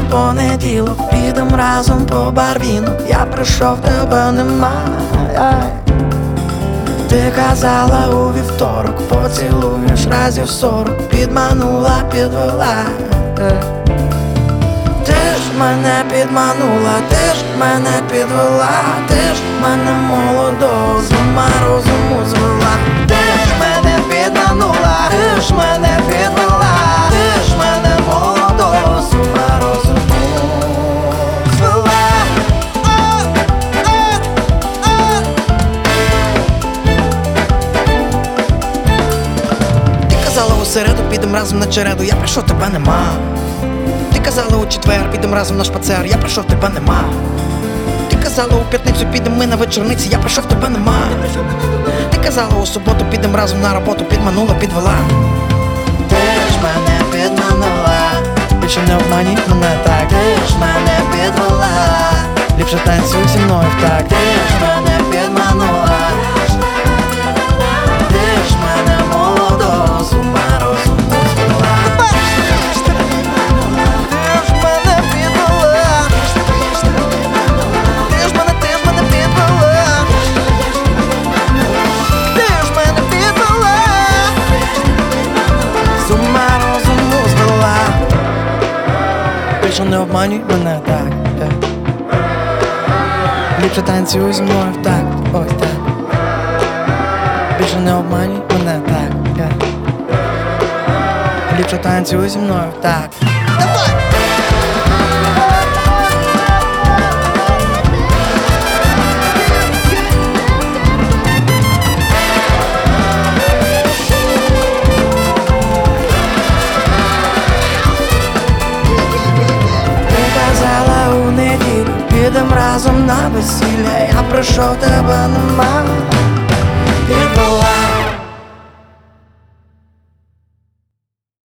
понеділок, підем разом по барвіну. Я прийшов, тебе немає. Ти казала у вівторок, поцілуєш разів 40. Підманула, підвела. Ти ж мене підманула, ти ж мене підвела. Ти ж мене молодого з ума розуму звела. Ти ж мене підманула, ти ж мене підвела. Ти ж мене молодого з ума розуму звела. Ти казала у середу, підем разом на череду. Я прийшов, тебе нема. Ти казала у четвер, підем разом на шпацер. Я прийшов, тебе нема. Ти казала у п'ятницю, підем ми на вечорниці. Я прийшов, тебе нема. Ти казала у суботу, підем разом на роботу. Підманула, підвела. Ти ж мене підманула, більше не обманюй мене так. Ти ж мене підвела, ліпше танцюй зі мною в так. Ти ж мене підманула, ти ж мене молодого з ума розуму звела. Більше не обманюй мене так, так. Ліпше танцюй зі мною в так, ось так. Більше не обманюй мене так, так. Ліпше танцюй зі мною в так. Давай! Підем разом на весілля, я прийшов, тебе нема. Підвела.